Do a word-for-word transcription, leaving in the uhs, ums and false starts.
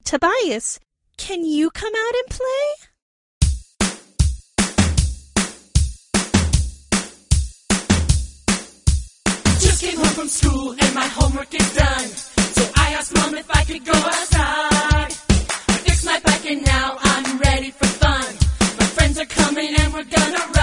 Tobias, can you come out and play? Just came home from school and my homework is done. So I asked Mom if I could go outside. I fixed my bike and now I'm ready for fun. My friends are coming and we're gonna ride.